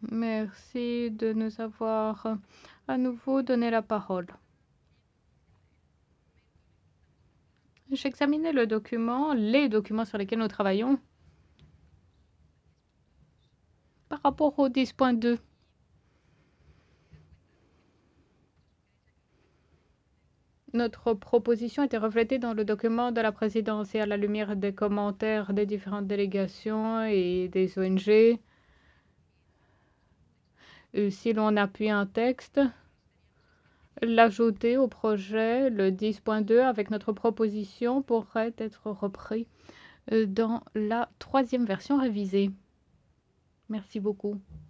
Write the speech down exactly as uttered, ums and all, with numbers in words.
Merci de nous avoir euh, à nouveau donné la parole. J'examinais le document, les documents sur lesquels nous travaillons par rapport au dix point deux. Notre proposition était reflétée dans le document de la présidence et à la lumière des commentaires des différentes délégations et des O N G. Euh, Si l'on appuie un texte, l'ajouter au projet, le dix point deux, avec notre proposition, pourrait être repris euh, dans la troisième version révisée. Merci beaucoup.